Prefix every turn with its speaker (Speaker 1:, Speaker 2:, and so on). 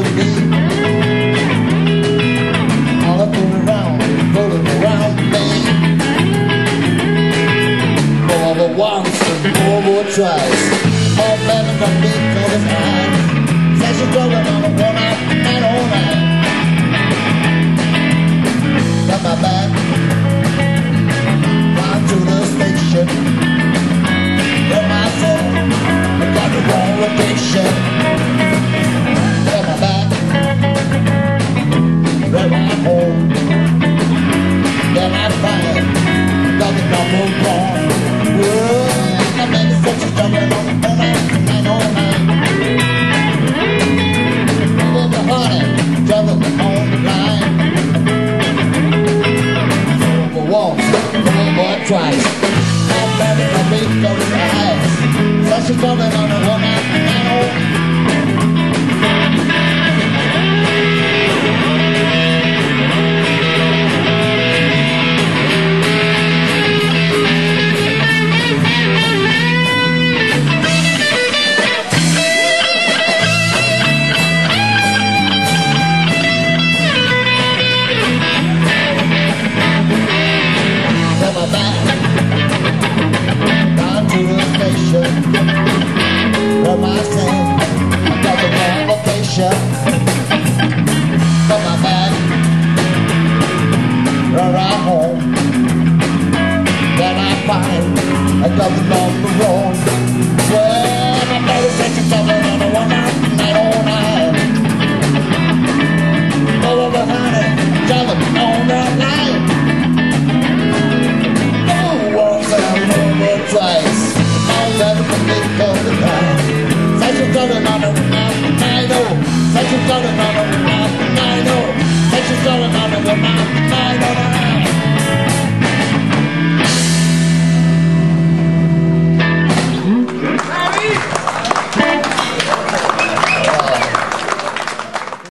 Speaker 1: me. All up and around, rolling around me. More than once and more twice. All better than me, cause it's mine. Says she's rolling on a one-out night all night. Got my back down to the station. Got my phone, I got the wrong location. Got my back right back home. Then I find got the number wrong. Whoa, my baby said she's jumping on the phone night all night. With the honey jumping on the line. Once, or twice. I'm baby for me, goes to the highest. So she's falling on the one night and where my son, I got the wrong location. Got my bag right home. Then I find I got the number wrong. Well, my baby said she's jumping on a one-night all night. Oh, but honey, jumping on that night. Oh, once and over twice. Never forget all the time. Such a golden on a I know. Such a golden on a I know. Such a golden on a I know.